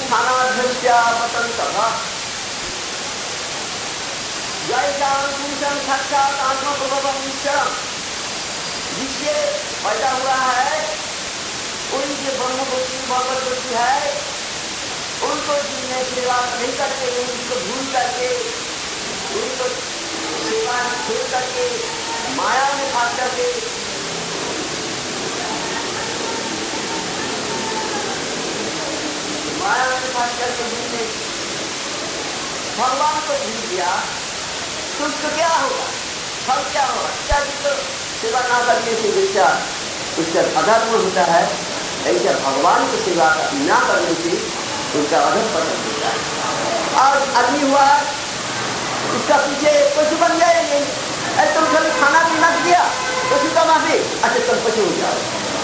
स्थानाध्यस्या पतंतः जैसां पुरुषं साक्षात् आत्मप्रभवं ईश्वरं, जिससे पैदा हुआ है कोई जो ब्रह्म बुद्धि भगवत बुद्धि है, उनको जिनने सेवा नहीं करते हैं, उनको भूल करके, उनको सेवा छोड़ करके, माया में फंस करके, जिनने भगवान को भूल दिया, तो उसको क्या होगा? फल क्या होगा? क्या तो सेवा ना करने से जैसा उसका अधर्म होता है, ऐसा भगवान की सेवा ना करने से उनका अधर्म पतन होता है। और आदमी हुआ उसका पीछे पशु बन जाएंगे। अरे तुम खाली खाना पीना दिया, पशु का माफी, अच्छा तुम पशु हो जाओ।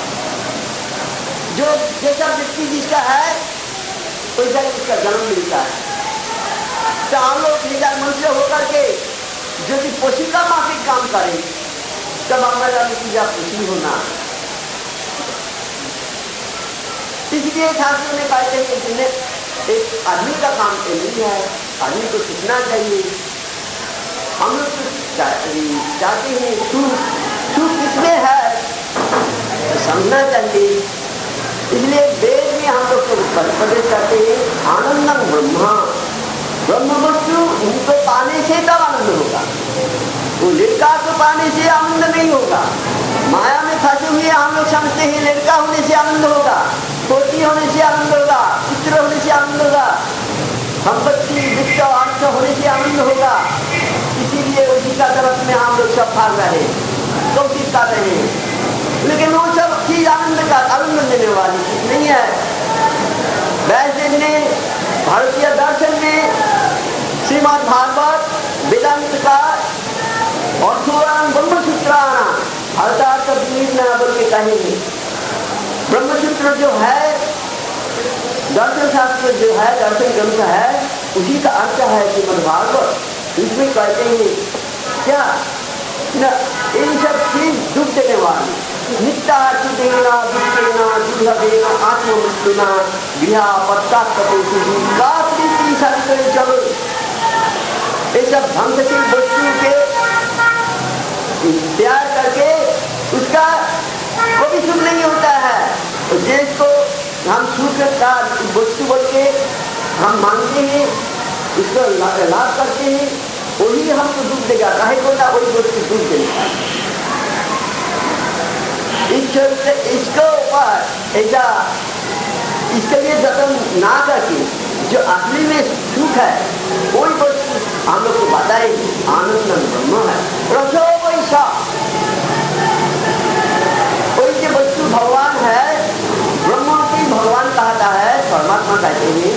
जो जैसा व्यक्ति जिसका है वैसा उसका जन्म मिलता है। तो हम लोग निजा मनुष्य होकर के यदि पशु का माफी काम करें, तब हमारा नतीजा पशु होना। इसलिए शास्त्र में कहते हैं कि जिन्हें एक आदमी का काम तो नहीं है, आदमी को सीखना चाहिए। हम लोग तो चाहते हैं सुख किसमें है तो समझना चाहिए। इसलिए वेद में हम लोग को प्रवेश करते हैं आनंदम ब्रह्मा, ब्रह्म वस्तु उनको पाने से तब आनंद होगा। वो लड़का को पाने से आनंद नहीं होगा। माया में फंसे हुए हम लोग समझते हैं लड़का होने से आनंद होगा, पोती होने से आनंद होगा, पुत्र होने से आनंद होगा, संपत्ति वित्त अर्थ होने से आनंद होगा। इसीलिए उसी का तरफ में हम लोग सब भाग रहे, कोशिश कर रहे हैं। लेकिन वो सब चीज आनंद देने वाली चीज नहीं है। वैसे ने भारतीय दर्शन में श्रीमद् भागवत वेदांत का अर्थोराम ब्रह्मसूत्राणाम अर्थात बोल के कहेंगे। ब्रह्मसूत्र जो है दर्शन शास्त्र जो है, दर्शन ग्रंथ है, उसी का अर्थ है श्रीमद् भागवत। इसमें कहते हैं क्या न इन सब चीज दुख देने वाली नित्याचुतेना दुखेना दुर्लभेना आत्ममृत्युना गृहा पश्चात्पतेषु काप्रीति सत्करे चलो। ये सब ध्वंसशील वस्तु के त्याग करके उसका कोई सुख नहीं होता है। तो जिसको हम सुख का वस्तु बोल के हम मानते हैं, उसको लाभ करते हैं, वही हमको दुख देगा। काहे को ना वही वस्तु दुख देगा। इसको ऊपर ऐसा इसके लिए जतन ना करके जो असली में सुख है वही वस्तु हम लोग को बताए आनंद ब्रह्म है। रसो वैसा कोई जो वस्तु भगवान है, ब्रह्म की भगवान कहता है, परमात्मा कहते हैं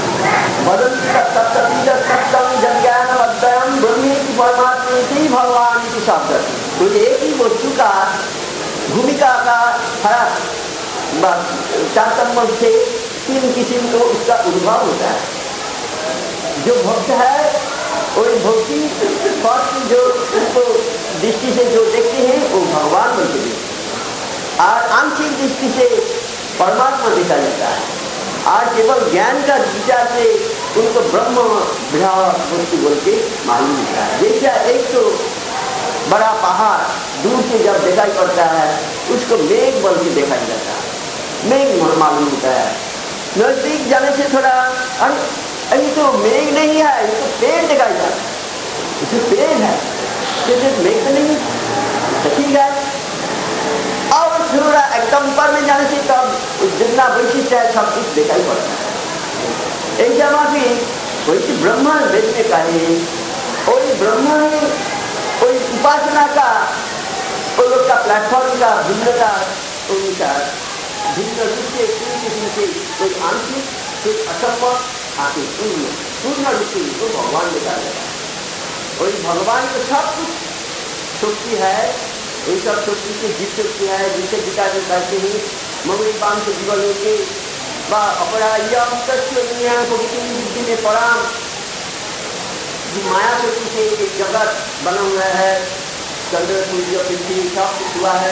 भगवान की शब्द। तो एक ही वस्तु का भूमिका का फर्क तारतम्य से तीन किस्म को उसका उद्भव होता है। जो भक्त है वही भक्ति पद जो उनको दृष्टि से जो देखते हैं वो भगवान बनते हैं, और आंशिक दृष्टि से परमात्मा देखा जाता है। और केवल ज्ञान का विचार से उनको ब्रह्म विराट वस्तु बोल के मालूम होता है। जैसा एक तो बड़ा पहाड़ दूर से जब दिखाई पड़ता है उसको मेघ बोल के देखा जाता है, मेघ मालूम होता है। नजदीक जाने से थोड़ा अरे ये तो मेघ नहीं है, ये तो पेड़ दिखाई जाता है, ये पेड़ है, तो मेघ तो नहीं है, ठीक है। और थोड़ा एकदम ऊपर में जाने से तब जितना वैशिष्ट है सब कुछ दिखाई पड़ता है। एक जमा भी वैसे ब्रह्म वेद में कहे वही ब्रह्म है, कोई उपासना का वो लोग का प्लेटफॉर्म का भिन्नता उनका भिन्न रूप से किस्म से कोई आंशिक कोई असंभव आके पूर्ण रूप से उनको भगवान दिखा जाता है। वही भगवान को सब कुछ शक्ति है, ये सब शक्ति से जीत शक्ति है। जिसे गीता जो कहते हैं ममरी पान से जीवन होंगे अपरायम तस्वीर बुद्धि में पराम, माया शक्ति से एक जगत बना हुआ है, चंद्र सूर्य पृथ्वी सब कुछ हुआ है,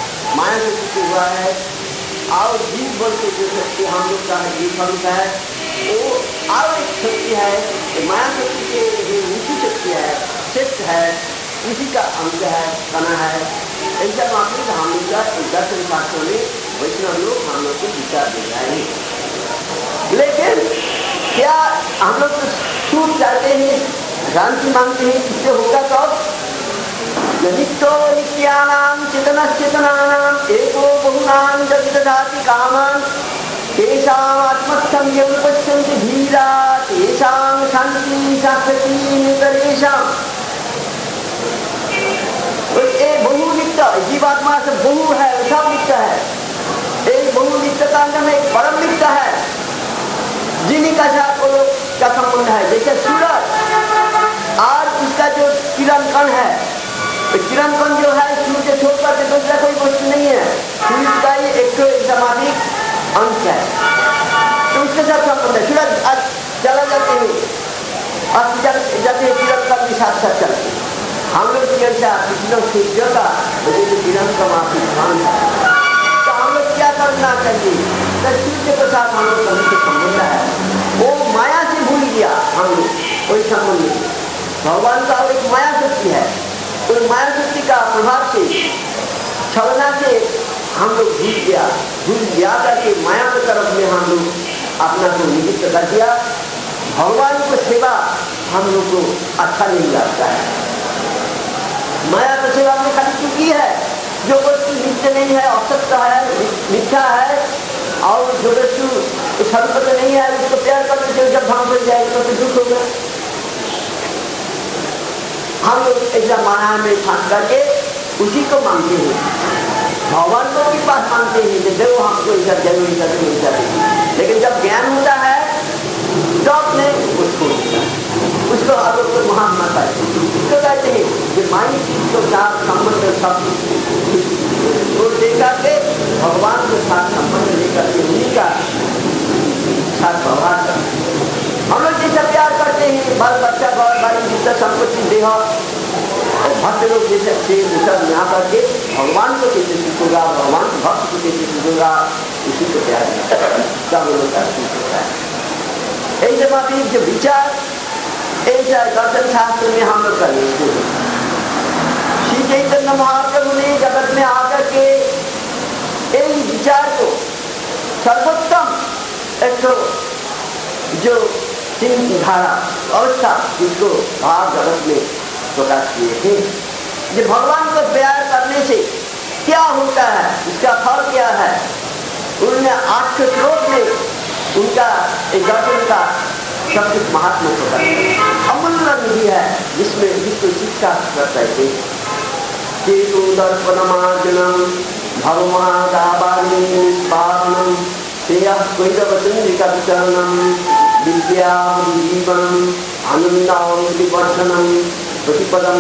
माया शक्ति से हुआ है। और जीव बल के जो शक्ति हम लोग का जीवन है वो और एक शक्ति है, माया शक्ति के जो ऊँची शक्ति है, श्रेष्ठ है, उसी का अंग है, कना है। ऐसा मामले हम लोग का दर्शन शास्त्रों में वैष्णव लोग हम लोग को विचार दे रहे हैं। लेकिन क्या हम लोग तो छूट जाते हैं, शांति मांगते हैं, किससे होगा तब? नित्यो नित्यानां चेतनश्चेतनानां एको बहुनां यदि ददाति कामान् तेषाम् आत्मस्थं यमुपश्यन्ति धीरा तेषां शान्तिः शाश्वती नितरेषाम्। एक बहु नित्य जीवात्मा से बहु है, सब नित्य है। एक बहु नित्यता में एक परम नित्य है, जिन्हीं का साथ वो लोग का संबंध है। जैसे सूरज और उसका जो किरण कण है, किरण कण जो है सूर्य से छोड़कर के दूसरा कोई वस्तु नहीं है, सूर्य का ही एक समाधिक अंश है, तो उसके साथ संबंध है। सूरज आज चला जाते हैं, आज जाते हैं, किरण कण भी साथ साथ चलते हैं। हम लोग जैसा कृष्ण सूर्य का जैसे किरण का माफी ध्यान है, तो हम लोग क्या करना चाहिए? तो सूर्य के साथ हम लोग कभी से संबंध है, वो माया से भूल गया हम लोग, कोई संबंध नहीं। भगवान का एक माया शक्ति है, तो माया शक्ति का प्रभाव से छलना से हम लोग भूल गया करके माया की तरफ में हम लोग अपना को नियुक्त कर दिया। भगवान को सेवा हम लोग को अच्छा नहीं लगता है। माया की सेवा में खाली चुकी है, जो वस्तु नित्य नहीं है, असत्य है, मिथ्या है, और जो वस्तु सर्वत्र नहीं है उसको प्यार करने से जब भाव मिल जाएगा तो दुख होगा। हम लोग ऐसा माना में फांस करके उसी को मांगते हैं, भगवान को भी पास मांगते हैं कि देव हमको ऐसा जरूरी करके ऐसा देगी। लेकिन जब ज्ञान होता है तो अपने उसको आप लोग को महात्मा पाए, उसको कहते हैं कि माई चीज को साथ संबंध सब छोड़ देकर के भगवान के साथ संबंध लेकर के उन्हीं का साथ व्यवहार करते हैं। हम लोग जैसा प्यार करते हैं, बाल बच्चा बहुत बड़ी जितना संपत्ति देह, भक्त लोग जैसे अच्छे उत्तर में आकर के भगवान को कैसे सीखोगा, भगवान भक्त को कैसे सीखोगा, उसी को प्यार सब लोग का सीख होता है। ऐसे माफी जो विचार ऐसा दर्शन शास्त्र में हम लोग करें। श्री चैतन्य महाप्रभु ने जगत में आकर के यही विचार को सर्वोत्तम एक जो धारा अवस्था जिसको भाव जगत में प्रकाश किए थे। जो भगवान को प्यार करने से क्या होता है, इसका फल क्या है, उन्होंने 8 श्लोक में उनका एक दर्शन का सब कुछ महात्मा प्रकाश अमूल्य निधि है, जिसमें जिसको शिक्षा करते थे। केतु दर्पणमार्जनम भवमहादाबानी निष्पादनम श्रेयः कैरवचंद्रिका विचरणम विद्या जीवनम आनंदावृतिवर्धनम प्रतिपदम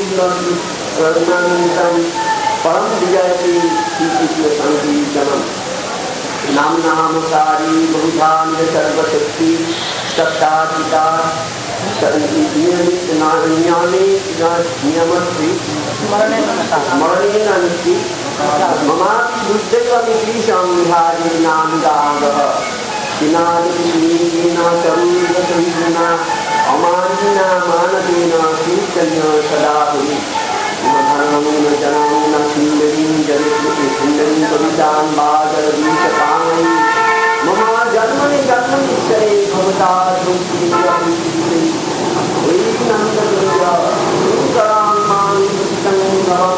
कुरुणं परम विजयते श्रीकृष्ण संकीर्तनम नाम नामकारी बहुधान सर्वशक्ति सत्ताचिता नियमित ज्ञाने नियमस्ति स्मरणेन नित्य ममापि बुद्धैवमिति संविहारेणानुरागः दिनादिना करुणसंजना अमानिना मानदेन कीर्तन्य सदा भुवि धर्मं जनं न सुन्दरीं जगति सुन्दरीं कवितां बादरवीचपामयि मम जन्मनि जन्मनिश्चरे भवता दुःखिनी वैनन्दगङ्गा सुकरां मां संगमं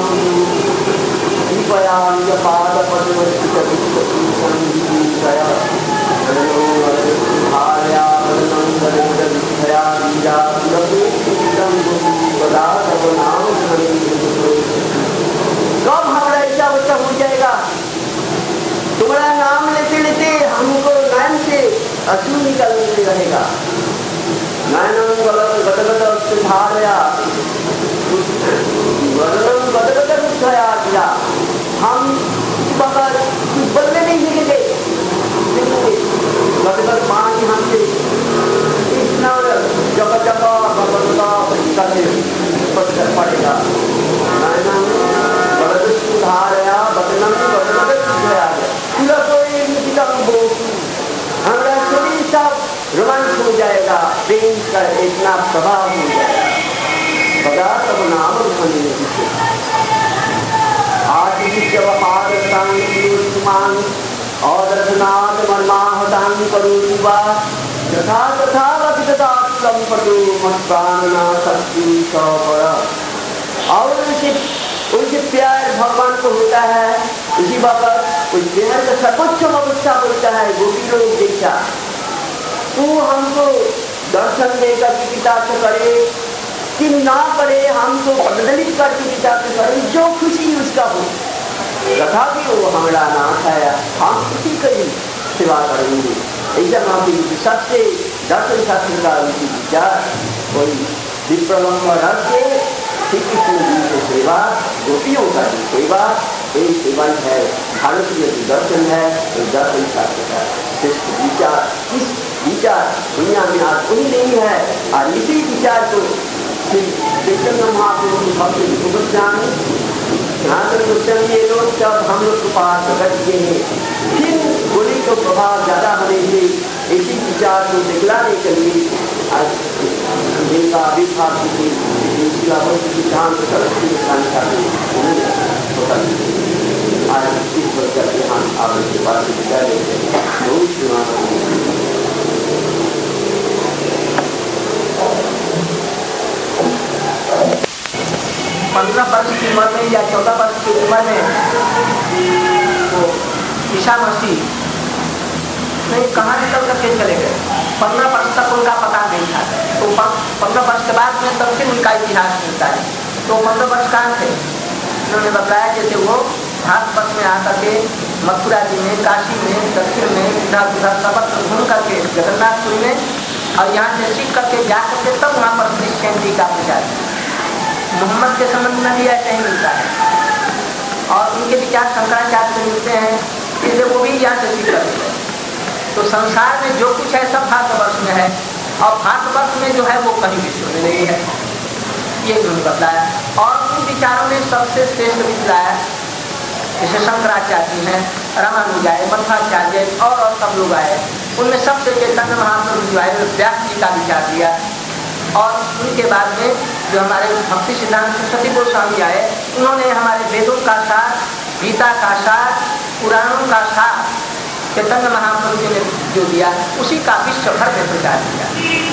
दीपयां पादपद्मस्थितविश्वसंगीतया कब हमारा ऐसा बच्चा हो जाएगा, तुम्हारा नाम लेते लेते हमको नैन से अश्रु निकलने रहेगा। नैनम गदगद धारया वदनम गदगद रुद्धया दिया, हम बगैर कुछ बोलने नहीं देंगे, गदगद पानी हमसे कृष्ण जगह जगह भगवता करने पड़ेगा। नैनम गदगद धारया वदनम गदगद रुद्धया पूरा कोई निकलम बोल हमारा शरीर सब देखकर इतना प्रभाव हो जाएगा। बड़ा तब नाम आदित्यवपादतांग और दर्शनाथ मर्माहतांग करोति वा यथा तथा वक्तदात संपदो मत्प्राणना शक्ति सौपर। और उनसे प्यार भगवान को होता है, उसी वक्त उस प्यार का सर्वोच्च अवस्था होता है गोपी लोग जैसा। तू हमको दर्शन देकर कृतार्थ करे कि ना करे, हमको बदलित करके कृतार्थ करे, जो खुशी उसका हो। तथापि वो हमारा नाथ है, हम उसी की सेवा करेंगे। ऐसा महावीर सबसे दर्शन शास्त्र का उनकी विचार कोई विप्रलंब रख के श्री कृष्ण जी की सेवा, गोपियों का जो सेवा, यही सेवा है भारतीय जो दर्शन है, वो दर्शन शास्त्र का श्रेष्ठ विचार। इस विचार दुनिया में आज कोई नहीं है, और इसी विचार को श्री चैतन्य महाप्रभु की भक्ति गोस्वामी, सनातन गोस्वामी, ये लोग सब हम लोग के पास प्रकट किए हैं। फिर होली को प्रभाव ज्यादा होने से इसी विचार को दिखलाने के लिए आज जिनका आविर्भाव की सिद्धांत सरस्वती स्थान का होता है। आज इस प्रकार के हम आपके पास विचार लेते हैं। बहुत 15 वर्ष की उम्र में या 14 वर्ष की उम्र में तो ईसा मसीह नहीं कहाँ निकल करके चले गए। 15 वर्ष तक उनका पता नहीं था, तो 15 वर्ष के बाद में तब फिर उनका इतिहास मिलता है। तो 15 वर्ष कहाँ थे? उन्होंने बताया जैसे वो भारतवर्ष में आकर के मथुरा जी में, काशी में, दक्षिण में, इधर उधर सबक घूम करके जगन्नाथपुरी में, और यहाँ से सीख करके जा करके तब वहाँ पर क्रिश्चियनिटी का प्रचार। मोहम्मद के संबंध में भी ऐसे ही मिलता है, और उनके विचार शंकराचार्य से मिलते हैं, इसलिए वो भी यहाँ से सीख करते हैं। तो संसार में जो कुछ है सब भारतवर्ष में है, और भारतवर्ष में जो है वो कहीं विश्व में नहीं है, ये उन्होंने बताया। और उन विचारों में सबसे श्रेष्ठ विचार जैसे शंकराचार्य जी हैं, रामानुजाचार्य, मध्वाचार्य और सब लोग आए, उनमें सबसे चैतन्य महाप्रभु जो है व्यास जी का विचार दिया। और उनके बाद में जो हमारे भक्ति सिद्धांत सरस्वती गोस्वामी आए, उन्होंने हमारे वेदों का सार, गीता का सार, पुराणों का सार चैतन्य महाप्रभु जी ने जो दिया, उसी का विश्व भर में प्रचार किया।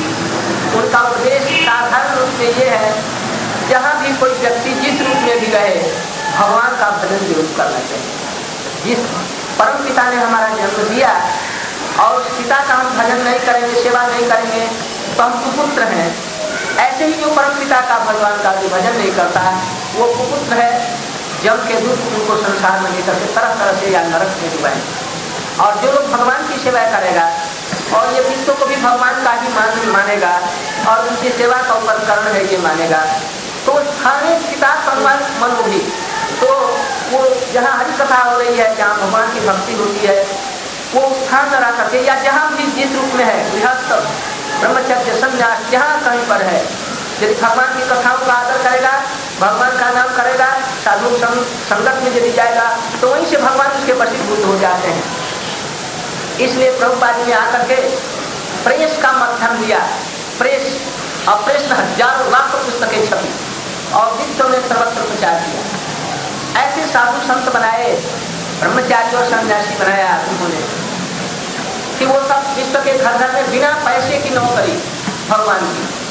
उनका उपदेश साधारण रूप में ये है, जहाँ भी कोई व्यक्ति जिस रूप में भी रहे, भगवान का भजन जरूर करना चाहिए। जिस परम पिता ने हमारा जन्म दिया और उस पिता का हम भजन नहीं करेंगे, सेवा नहीं करेंगे, तो हम कुपुत्र हैं। ऐसे ही जो परम पिता का भगवान का जो भजन नहीं करता है, वो कुपुत्र है। जल के दूत उनको संसार में लेकर के तरह तरह से या नरक में डुबाए। और जो लोग भगवान की सेवा करेगा और ये विश्व को भी भगवान का ही मानेगा और उनकी सेवा का उपकरण है ये मानेगा, तो स्थानीय पिता भगवान मन होगी। तो वो जहाँ हरि कथा हो रही है, जहाँ भगवान की भक्ति होती है, वो स्थान न रह करके, या जहाँ भी जिस रूप में है, गृहस्थ, ब्रह्मचर्य, संन्यास, जहाँ कहीं पर है, यदि भगवान की कथाओं का आदर करेगा, भगवान का नाम करेगा, साधु संगत में यदि जाएगा, तो वहीं से भगवान उसके वशीभूत हो जाते हैं। इसलिए प्रभुपाद जी ने आकर के प्रेस का माध्यम दिया। प्रेस और प्रेस में हजारों लाखों पुस्तकें छपी और विश्व में सर्वत्र प्रचार किया। ऐसे साधु संत बनाए, ब्रह्मचारी और सन्यासी बनाया उन्होंने, कि वो सब विश्व के घर घर में बिना पैसे की नौकरी भगवान की